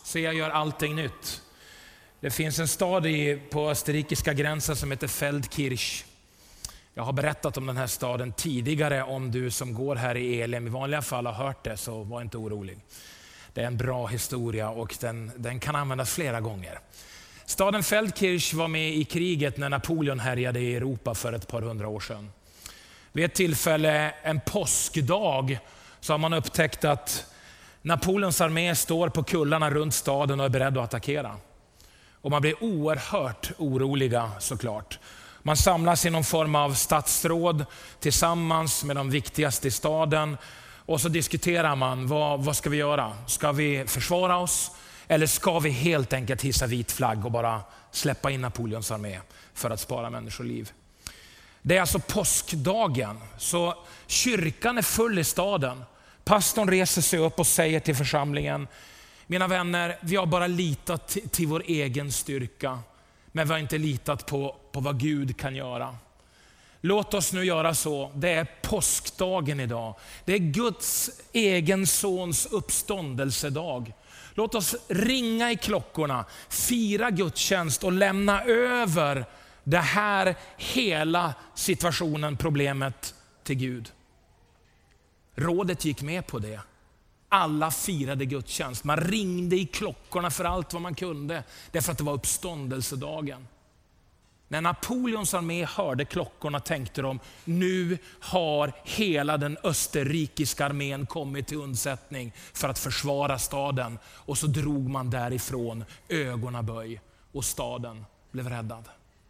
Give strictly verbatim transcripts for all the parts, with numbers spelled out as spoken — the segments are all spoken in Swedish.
Se, jag gör allting nytt. Det finns en stad i, på österrikiska gränsen som heter Feldkirch. Jag har berättat om den här staden tidigare. Om du som går här i Elim i vanliga fall har hört det, så var inte orolig. Det är en bra historia och den, den kan användas flera gånger. Staden Feldkirch var med i kriget när Napoleon härjade i Europa för ett par hundra år sedan. Vid ett tillfälle, en påskdag, så har man upptäckt att Napoleons armé står på kullarna runt staden och är beredd att attackera. Och man blir oerhört oroliga såklart. Man samlas i någon form av stadsråd tillsammans med de viktigaste i staden. Och så diskuterar man, vad, vad ska vi göra? Ska vi försvara oss? Eller ska vi helt enkelt hissa vit flagg och bara släppa in Napoleons armé för att spara människoliv? Det är alltså påskdagen, så kyrkan är full i staden. Pastorn reser sig upp och säger till församlingen: mina vänner, vi har bara litat till, till vår egen styrka, men vi har inte litat på, på vad Gud kan göra. Låt oss nu göra så. Det är påskdagen idag. Det är Guds egen sons uppståndelsedag. Låt oss ringa i klockorna, fira gudstjänst och lämna över det här hela situationen, problemet till Gud. Rådet gick med på det. Alla firade gudstjänst. Man ringde i klockorna för allt vad man kunde, därför att det var uppståndelsedagen. När Napoleons armé hörde klockorna tänkte de: nu har hela den österrikiska armén kommit till undsättning för att försvara staden. Och så drog man därifrån, ögonen böj, och staden blev räddad.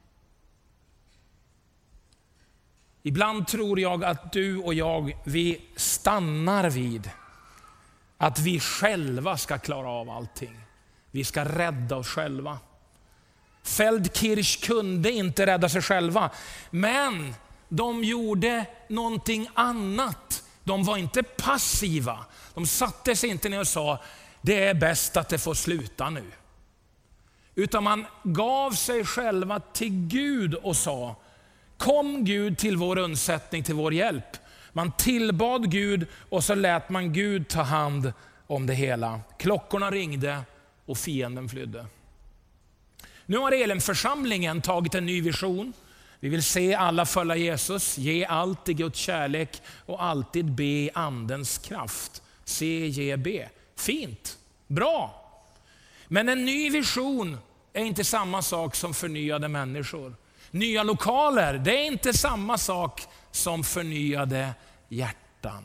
Ibland tror jag att du och jag, vi stannar vid att vi själva ska klara av allting. Vi ska rädda oss själva. Feldkirch kunde inte rädda sig själva, men de gjorde någonting annat. De var inte passiva. De satte sig inte ner och sa: det är bäst att det får sluta nu. Utan man gav sig själva till Gud och sa: kom Gud till vår undsättning, till vår hjälp. Man tillbad Gud och så lät man Gud ta hand om det hela. Klockorna ringde och fienden flydde. Nu har Elimförsamlingen tagit en ny vision. Vi vill se alla följa Jesus, ge allt i Guds kärlek och alltid be i andens kraft. C G B. Fint, bra. Men en ny vision är inte samma sak som förnyade människor. Nya lokaler, det är inte samma sak som förnyade hjärtan.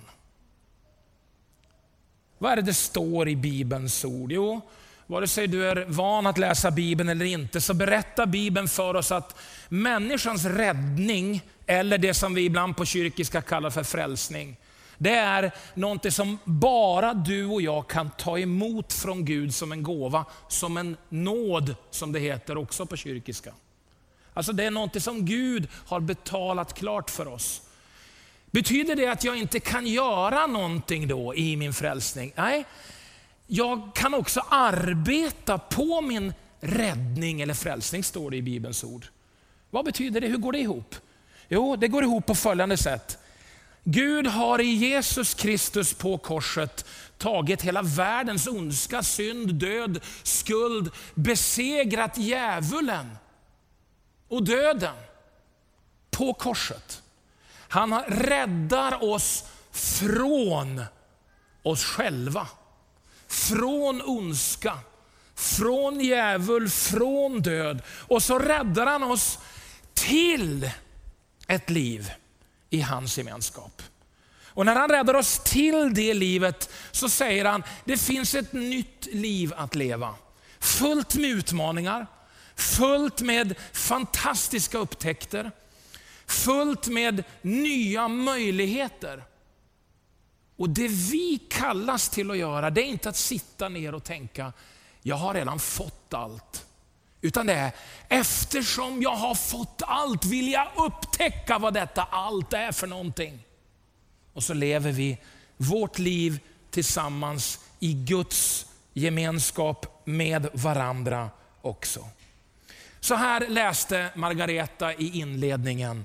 Vad är det det står i Bibelns ord? Jo, vare sig du är van att läsa Bibeln eller inte, så berättar Bibeln för oss att människans räddning, eller det som vi ibland på kyrkiska kallar för frälsning, det är något som bara du och jag kan ta emot från Gud som en gåva, som en nåd, som det heter också på kyrkiska. Alltså det är något som Gud har betalat klart för oss. Betyder det att jag inte kan göra någonting då i min frälsning? Nej, jag kan också arbeta på min räddning eller frälsning, står det i Bibelns ord. Vad betyder det? Hur går det ihop? Jo, det går ihop på följande sätt. Gud har i Jesus Kristus på korset tagit hela världens ondska, synd, död, skuld, besegrat djävulen och döden på korset. Han räddar oss från oss själva, från ondska, från djävul, från död. Och så räddar han oss till ett liv i hans gemenskap. Och när han räddar oss till det livet så säger han: det finns ett nytt liv att leva. Fullt med utmaningar, fullt med fantastiska upptäckter, fullt med nya möjligheter. Och det vi kallas till att göra, det är inte att sitta ner och tänka: jag har redan fått allt. Utan det är: eftersom jag har fått allt vill jag upptäcka vad detta allt är för någonting. Och så lever vi vårt liv tillsammans i Guds gemenskap med varandra också. Så här läste Margareta i inledningen.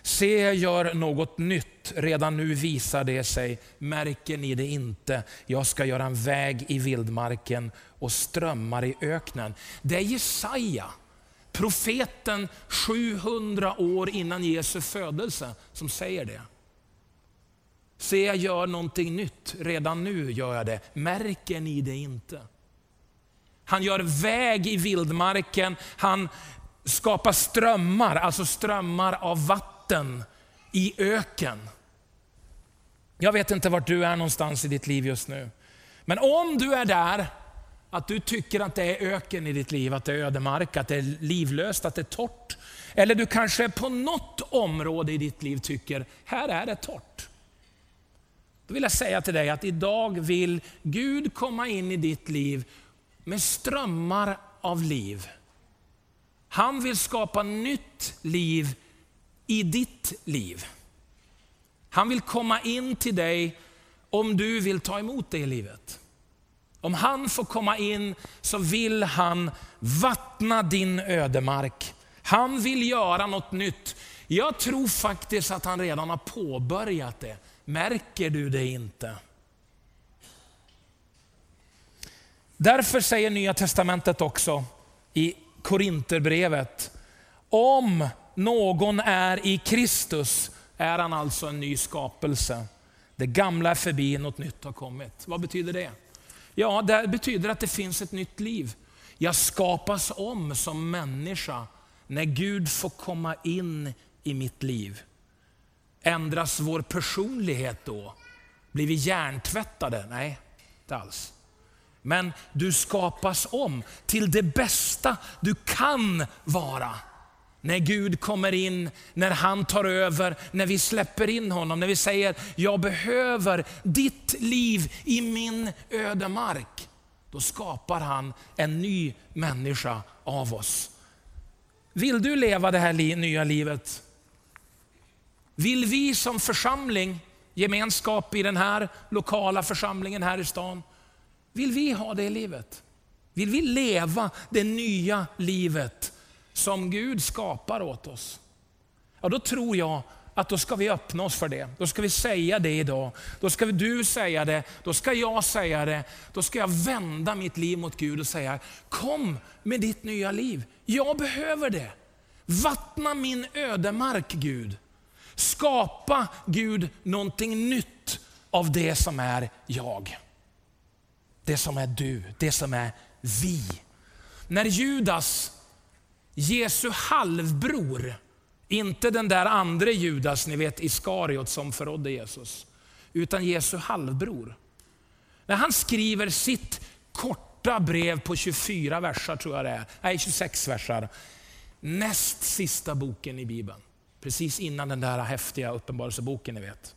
Se, jag gör något nytt, redan nu visar det sig. Märker ni det inte? Jag ska göra en väg i vildmarken och strömmar i öknen. Det är Jesaja, profeten sjuhundra år innan Jesu födelse, som säger det. Se, jag gör någonting nytt, redan nu gör jag det. Märker ni det inte? Han gör väg i vildmarken, han skapar strömmar, alltså strömmar av vatten i öken. Jag vet inte vart du är någonstans i ditt liv just nu. Men om du är där, att du tycker att det är öken i ditt liv, att det är ödemark, att det är livlöst, att det är torrt. Eller du kanske på något område i ditt liv tycker, här är det torrt. Då vill jag säga till dig att idag vill Gud komma in i ditt liv med strömmar av liv. Han vill skapa nytt liv i ditt liv. Han vill komma in till dig om du vill ta emot det i livet. Om han får komma in så vill han vattna din ödemark. Han vill göra något nytt. Jag tror faktiskt att han redan har påbörjat det. Märker du det inte? Därför säger Nya testamentet också i Korinterbrevet, om någon är i Kristus är han alltså en ny skapelse. Det gamla är förbi, något nytt har kommit. Vad betyder det? Ja, det betyder att det finns ett nytt liv. Jag skapas om som människa när Gud får komma in i mitt liv. Ändras vår personlighet då? Blir vi hjärntvättade? Nej, inte alls. Men du skapas om till det bästa du kan vara. När Gud kommer in, när han tar över, när vi släpper in honom, när vi säger, jag behöver ditt liv i min ödemark. Då skapar han en ny människa av oss. Vill du leva det här li- nya livet? Vill vi som församling, gemenskap i den här lokala församlingen här i stan, vill vi ha det livet? Vill vi leva det nya livet som Gud skapar åt oss? Ja, då tror jag att då ska vi öppna oss för det. Då ska vi säga det idag. Då ska du säga det. Då ska jag säga det. Då ska jag vända mitt liv mot Gud och säga, kom med ditt nya liv. Jag behöver det. Vattna min ödemark, Gud. Skapa, Gud, någonting nytt av det som är jag. Det som är du, det som är vi. När Judas, Jesu halvbror, inte den där andra Judas, ni vet Iskariot som förrådde Jesus, utan Jesu halvbror. När han skriver sitt korta brev på tjugofyra versar, tror jag det är, nej tjugosex versar, näst sista boken i Bibeln, precis innan den där häftiga uppenbarelseboken ni vet.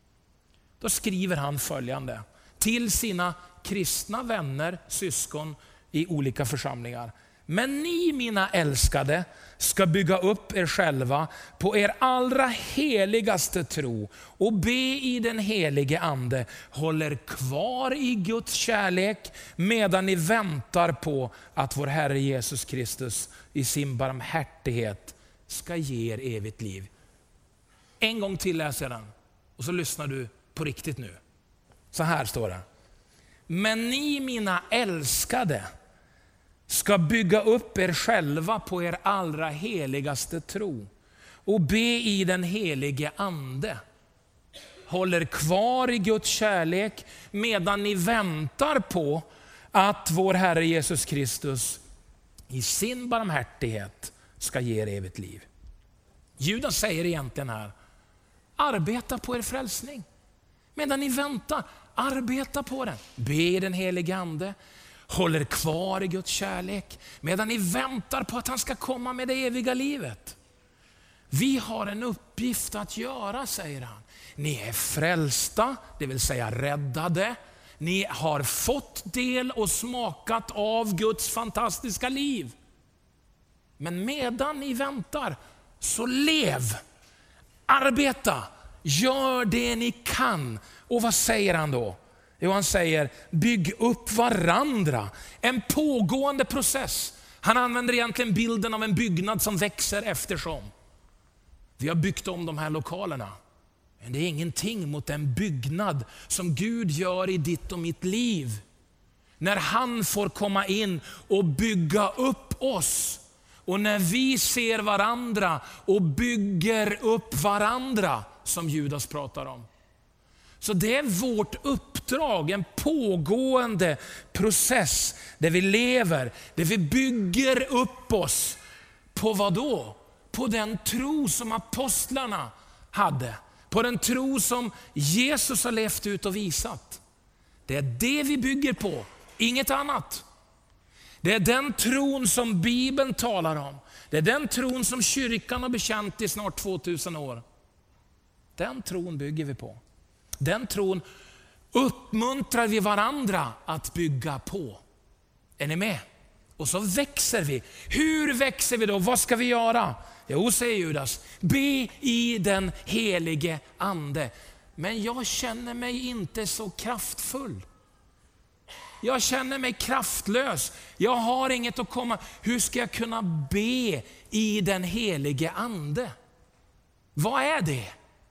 Då skriver han följande till sina kristna vänner, syskon i olika församlingar. Men ni, mina älskade, ska bygga upp er själva på er allra heligaste tro och be i den helige ande. Håller kvar i Guds kärlek medan ni väntar på att vår Herre Jesus Kristus i sin barmhärtighet ska ge er evigt liv. En gång till läser jag den och så lyssnar du på riktigt nu. Så här står det. Men ni, mina älskade, ska bygga upp er själva på er allra heligaste tro och be i den helige ande. Håller kvar i Guds kärlek medan ni väntar på att vår Herre Jesus Kristus i sin barmhärtighet ska ge er evigt liv. Judas säger egentligen här, arbeta på er frälsning. Medan ni väntar, arbeta på den. Be i den helige ande. Håller kvar i Guds kärlek medan ni väntar på att han ska komma med det eviga livet. Vi har en uppgift att göra, säger han. Ni är frälsta, det vill säga räddade. Ni har fått del och smakat av Guds fantastiska liv. Men medan ni väntar, så lev, arbeta, gör det ni kan. Och vad säger han då? Jo, han säger, bygg upp varandra. En pågående process. Han använder egentligen bilden av en byggnad som växer eftersom. Vi har byggt om de här lokalerna. Men det är ingenting mot den byggnad som Gud gör i ditt och mitt liv. När han får komma in och bygga upp oss. Och när vi ser varandra och bygger upp varandra, som Judas pratar om. Så det är vårt uppdrag, en pågående process där vi lever, där vi bygger upp oss. På vad då? På den tro som apostlarna hade. På den tro som Jesus har levt ut och visat. Det är det vi bygger på, inget annat. Det är den tron som Bibeln talar om. Det är den tron som kyrkan har bekänt i snart tvåtusen år. Den tron bygger vi på. Den tron uppmuntrar vi varandra att bygga på. Är ni med? Och så växer vi. Hur växer vi då? Vad ska vi göra? Jo, säger Judas, be i den helige ande. Men jag känner mig inte så kraftfull. Jag känner mig kraftlös. Jag har inget att komma. Hur ska jag kunna be i den helige ande? Vad är det?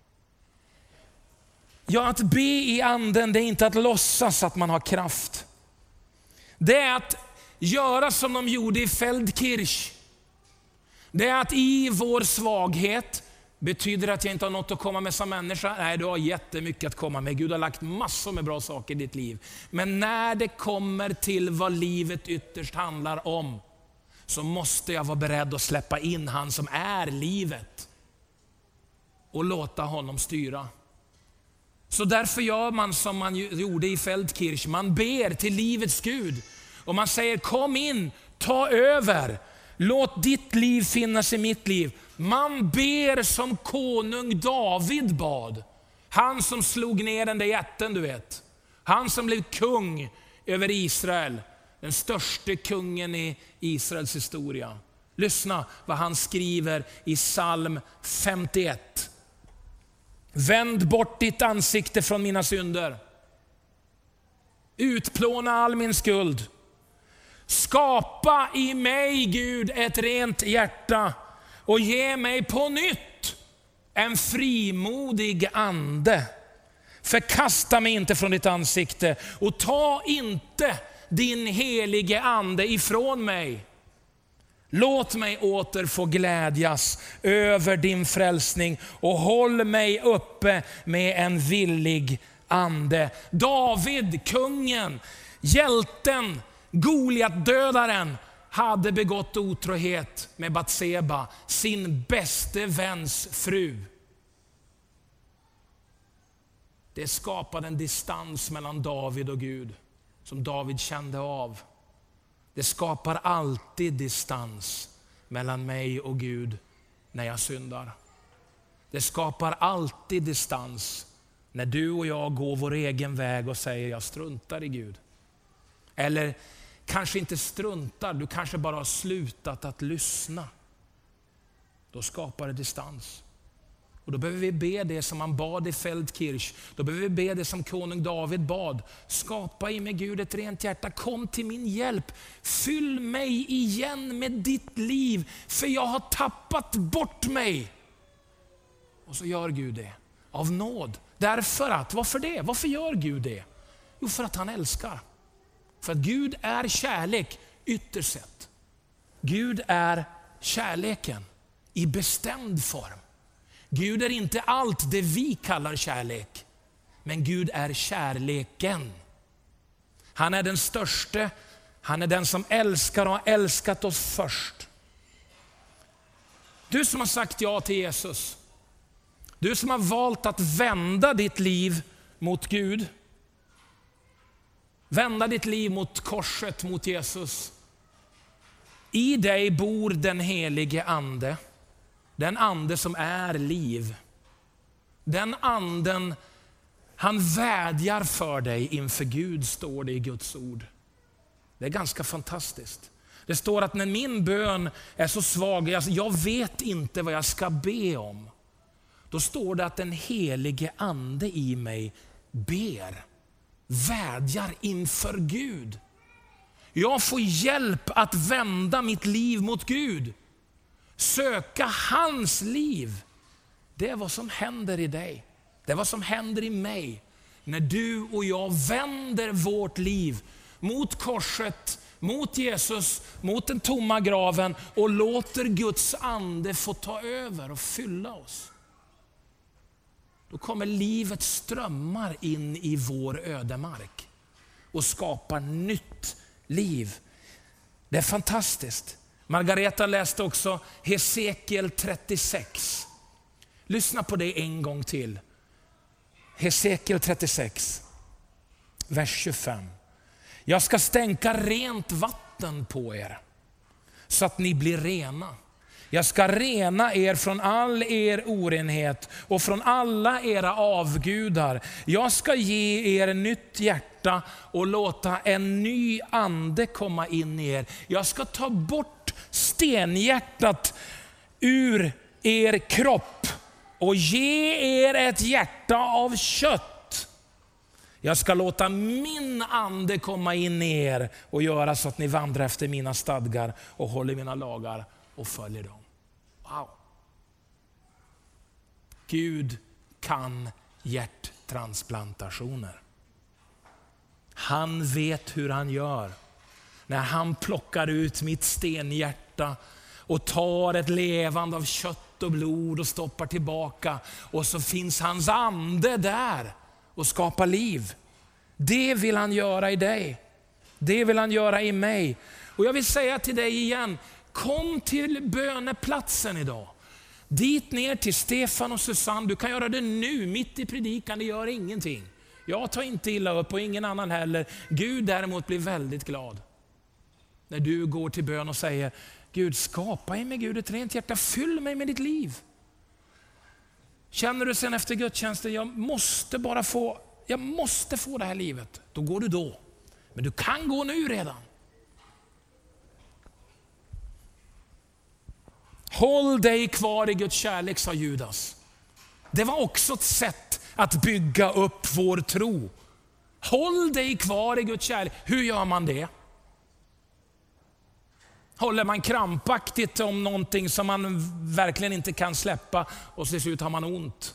Ja, att be i anden, det är inte att låtsas att man har kraft. Det är att göra som de gjorde i Feldkirch. Det är att i vår svaghet, betyder att jag inte har något att komma med som människa? Nej, du har jättemycket att komma med. Gud har lagt massor med bra saker i ditt liv. Men när det kommer till vad livet ytterst handlar om, så måste jag vara beredd att släppa in han som är livet. Och låta honom styra. Så därför gör man som man gjorde i Feldkirch. Man ber till livets Gud. Och man säger, kom in, ta över. Låt ditt liv finnas i mitt liv. Man ber som konung David bad. Han som slog ner den där jätten, du vet. Han som blev kung över Israel. Den största kungen i Israels historia. Lyssna vad han skriver i psalm femtioett. Vänd bort ditt ansikte från mina synder. Utplåna all min skuld. Skapa i mig, Gud, ett rent hjärta och ge mig på nytt en frimodig ande. Förkasta mig inte från ditt ansikte och ta inte din helige ande ifrån mig. Låt mig åter få glädjas över din frälsning och håll mig uppe med en villig ande. David, kungen, hjälten, Goliat-dödaren, hade begått otrohet med Batseba, sin bäste väns fru. Det skapade en distans mellan David och Gud som David kände av. Det skapar alltid distans mellan mig och Gud när jag syndar. Det skapar alltid distans när du och jag går vår egen väg och säger jag struntar i Gud. Eller kanske inte struntar, du kanske bara har slutat att lyssna. Då skapar det distans. Och då behöver vi be det som man bad i Feldkirch. Då behöver vi be det som konung David bad. Skapa i mig, Gud, ett rent hjärta. Kom till min hjälp. Fyll mig igen med ditt liv. För jag har tappat bort mig. Och så gör Gud det. Av nåd. Därför att, varför det? Varför gör Gud det? Jo, för att han älskar. För att Gud är kärlek ytterst sett. Gud är kärleken i bestämd form. Gud är inte allt det vi kallar kärlek. Men Gud är kärleken. Han är den störste. Han är den som älskar och har älskat oss först. Du som har sagt ja till Jesus. Du som har valt att vända ditt liv mot Gud. Vända ditt liv mot korset, mot Jesus. I dig bor den helige ande. Den ande som är liv. Den anden, han vädjar för dig inför Gud, står det i Guds ord. Det är ganska fantastiskt. Det står att när min bön är så svag, alltså jag vet inte vad jag ska be om. Då står det att den helige ande i mig ber, vädjar inför Gud. Jag får hjälp att vända mitt liv mot Gud. Söka hans liv Det är vad som händer i dig. Det är vad som händer i mig. När du och jag vänder vårt liv mot korset, mot Jesus, mot den tomma graven och låter Guds ande få ta över och fylla oss. Då kommer livets strömmar in i vår ödemark och skapar nytt liv. Det är fantastiskt. Margareta läste också Hesekiel trettiosex. Lyssna på det en gång till. Hesekiel trettiosex, vers tjugofem. Jag ska stänka rent vatten på er så att ni blir rena. Jag ska rena er från all er orenhet och från alla era avgudar. Jag ska ge er nytt hjärta och låta en ny ande komma in i er. Jag ska ta bort stenhjärtat ur er kropp och ge er ett hjärta av kött. Jag ska låta min ande komma in i er och göra så att ni vandrar efter mina stadgar och håller mina lagar och följer dem. Wow. Gud kan hjärttransplantationer. Han vet hur han gör. När han plockar ut mitt stenhjärta och tar ett levande av kött och blod och stoppar tillbaka, och så finns hans ande där och skapar liv. Det vill han göra i dig. Det vill han göra i mig. Och jag vill säga till dig igen, kom till böneplatsen idag. Dit ner till Stefan och Susanne. Du kan göra det nu, mitt i predikan, det gör ingenting. Jag tar inte illa upp och ingen annan heller. Gud däremot blir väldigt glad när du går till bön och säger: Gud, skapa i mig, Gud, ett rent hjärta, fyll mig med ditt liv. Känner du sen efter gudstjänsten, jag måste bara få, jag måste få det här livet. Då går du då. Men du kan gå nu redan. Håll dig kvar i Guds kärlek, sa Judas. Det var också ett sätt att bygga upp vår tro. Håll dig kvar i Guds kärlek. Hur gör man det? Håller man krampaktigt om någonting som man verkligen inte kan släppa och så ser ut har man ont?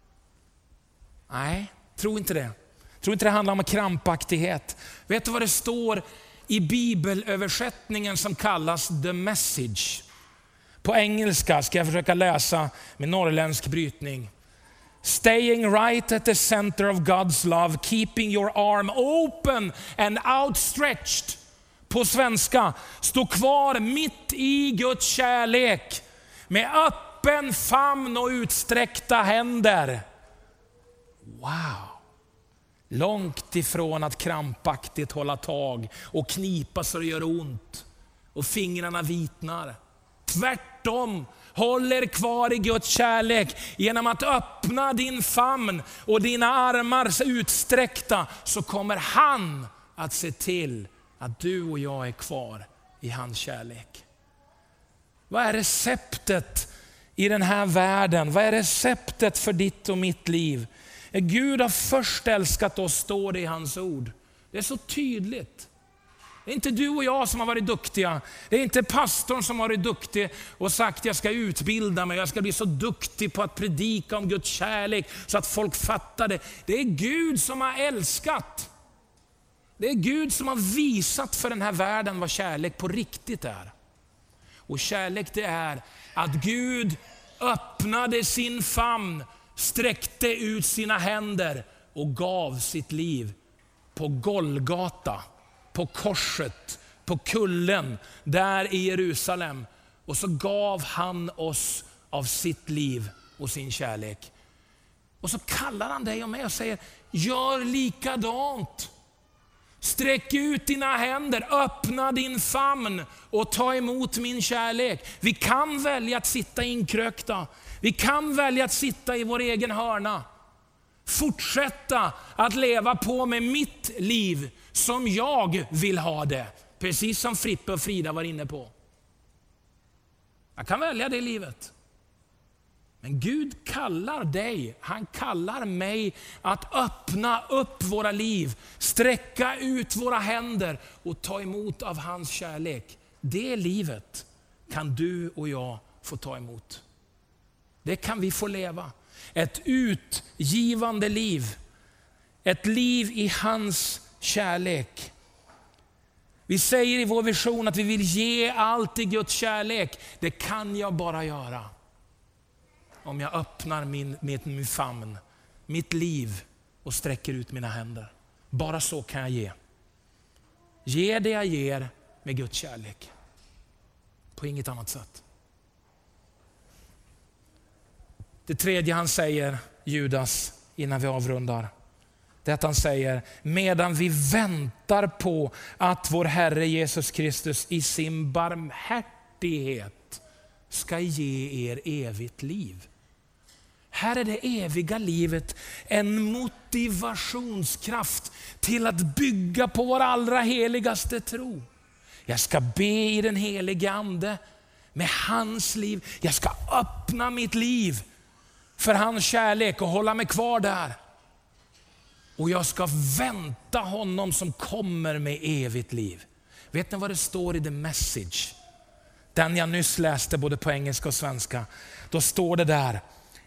Nej, tro inte det. Tro inte det handlar om krampaktighet. Vet du vad det står i bibelöversättningen som kallas The Message? På engelska ska jag försöka läsa med norrländsk brytning. Staying right at the center of God's love, keeping your arm open and outstretched. På svenska, stå kvar mitt i Guds kärlek med öppen famn och utsträckta händer. Wow! Långt ifrån att krampaktigt hålla tag och knipa så det gör ont och fingrarna vitnar. Tvärtom, håller kvar i Guds kärlek genom att öppna din famn och dina armar utsträckta, så kommer han att se till att du och jag är kvar i hans kärlek. Vad är receptet i den här världen? Vad är receptet för ditt och mitt liv? Gud har först älskat oss, står det i hans ord. Det är så tydligt. Det är inte du och jag som har varit duktiga. Det är inte pastorn som har varit duktig och sagt: jag ska utbilda mig, jag ska bli så duktig på att predika om Guds kärlek så att folk fattar det. Det är Gud som har älskat. Det är Gud som har visat för den här världen vad kärlek på riktigt är. Och kärlek, det är att Gud öppnade sin famn, sträckte ut sina händer och gav sitt liv på Golgata, på korset, på kullen där i Jerusalem. Och så gav han oss av sitt liv och sin kärlek. Och så kallar han dig och mig och säger: gör likadant. Sträck ut dina händer, öppna din famn och ta emot min kärlek. Vi kan välja att sitta inkrökta. Vi kan välja att sitta i vår egen hörna. Fortsätta att leva på med mitt liv som jag vill ha det. Precis som Frippe och Frida var inne på. Jag kan välja det livet. Men Gud kallar dig, han kallar mig att öppna upp våra liv, sträcka ut våra händer och ta emot av hans kärlek. Det livet kan du och jag få ta emot. Det kan vi få leva. Ett utgivande liv. Ett liv i hans kärlek. Vi säger i vår vision att vi vill ge allt i Guds kärlek. Det kan jag bara göra om jag öppnar min, min, min famn, mitt liv och sträcker ut mina händer. Bara så kan jag ge. Ge det jag ger med Guds kärlek. På inget annat sätt. Det tredje han säger, Judas, innan vi avrundar. Det är att han säger, medan vi väntar på att vår Herre Jesus Kristus i sin barmhärtighet ska ge er evigt liv. Här är det eviga livet en motivationskraft till att bygga på vår allra heligaste tro. Jag ska be i den helige ande med hans liv. Jag ska öppna mitt liv för hans kärlek och hålla mig kvar där. Och jag ska vänta honom som kommer med evigt liv. Vet ni vad det står i The Message? Den jag nyss läste både på engelska och svenska. Då står det där,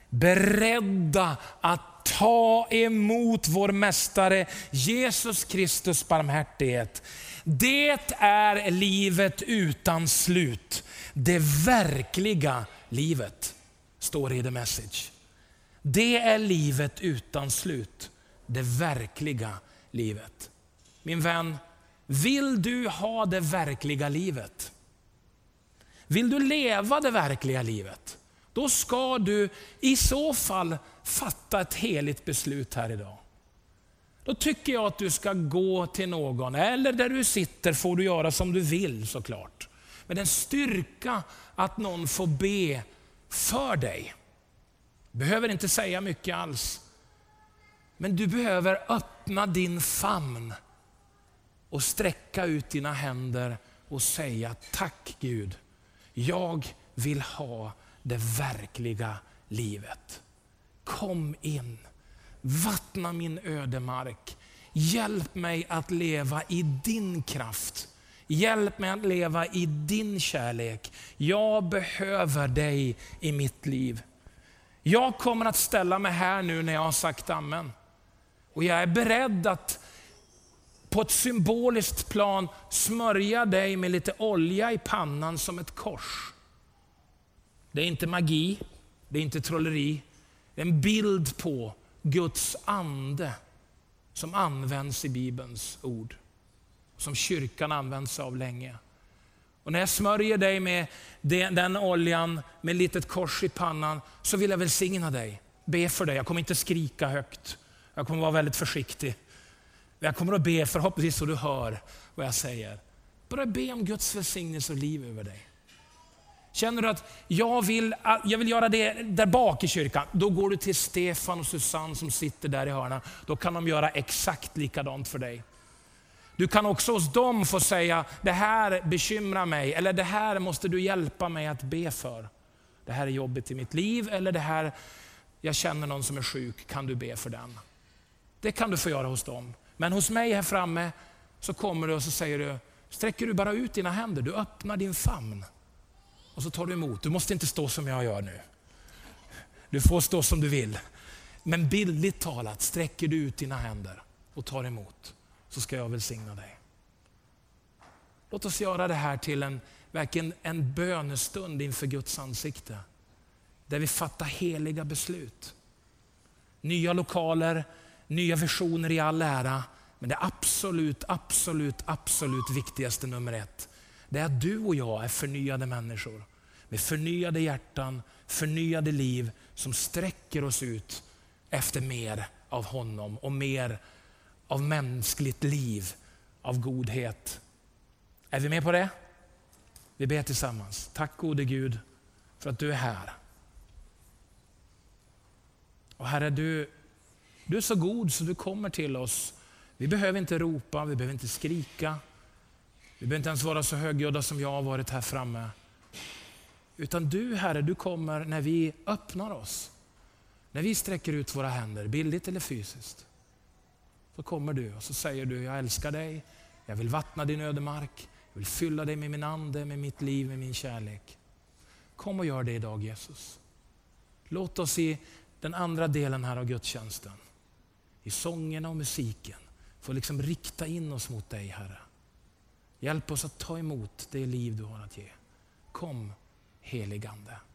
beredda att ta emot vår mästare Jesus Kristus barmhärtighet. Det är livet utan slut. Det verkliga livet, står det i The Message. Det är livet utan slut. Det verkliga livet. Min vän, vill du ha det verkliga livet? Vill du leva det verkliga livet? Då ska du i så fall fatta ett heligt beslut här idag. Då tycker jag att du ska gå till någon, eller där du sitter får du göra som du vill såklart. Men en styrka att någon får be för dig. Behöver inte säga mycket alls. Men du behöver öppna din famn och sträcka ut dina händer och säga, tack Gud, jag vill ha det verkliga livet. Kom in, vattna min ödemark. Hjälp mig att leva i din kraft. Hjälp mig att leva i din kärlek. Jag behöver dig i mitt liv. Jag kommer att ställa mig här nu när jag har sagt amen. Och jag är beredd att på ett symboliskt plan smörja dig med lite olja i pannan som ett kors. Det är inte magi, det är inte trolleri. Det är en bild på Guds ande som används i Bibelns ord. Som kyrkan används av länge. Och när jag smörjer dig med den oljan med ett litet kors i pannan så vill jag välsigna dig. Be för dig. Jag kommer inte skrika högt. Jag kommer vara väldigt försiktig. Jag kommer att be förhoppningsvis så du hör vad jag säger. Bara be om Guds välsignelse och liv över dig. Känner du att jag vill, jag vill göra det där bak i kyrkan, då går du till Stefan och Susanne som sitter där i hörnan. Då kan de göra exakt likadant för dig. Du kan också hos dem få säga, det här bekymrar mig, eller det här måste du hjälpa mig att be för. Det här är jobbigt i mitt liv, eller det här, jag känner någon som är sjuk, kan du be för den? Det kan du få göra hos dem. Men hos mig här framme så kommer du och så säger du, sträcker du bara ut dina händer, du öppnar din famn. Och så tar du emot. Du måste inte stå som jag gör nu. Du får stå som du vill. Men bildligt talat sträcker du ut dina händer och tar emot. Så ska jag välsigna dig. Låt oss göra det här till en, verkligen en bönestund inför Guds ansikte. Där vi fattar heliga beslut. Nya lokaler, nya visioner i all ära. Men det absolut, absolut, absolut viktigaste nummer ett. Det är att du och jag är förnyade människor. Med förnyade hjärtan, förnyade liv som sträcker oss ut efter mer av honom. Och mer av mänskligt liv, av godhet. Är vi med på det? Vi ber tillsammans. Tack gode Gud för att du är här. Och Herre, du, du är så god så du kommer till oss. Vi behöver inte ropa, vi behöver inte skrika. Vi behöver inte ens vara så högljudda som jag har varit här framme. Utan du, Herre, du kommer när vi öppnar oss. När vi sträcker ut våra händer, bildligt eller fysiskt. Så kommer du och så säger du, jag älskar dig. Jag vill vattna din ödemark. Jag vill fylla dig med min ande, med mitt liv, med min kärlek. Kom och gör det idag, Jesus. Låt oss i den andra delen här av gudstjänsten, i sångerna och musiken, få liksom rikta in oss mot dig, Herre. Hjälp oss att ta emot det liv du har att ge. Kom, heligande.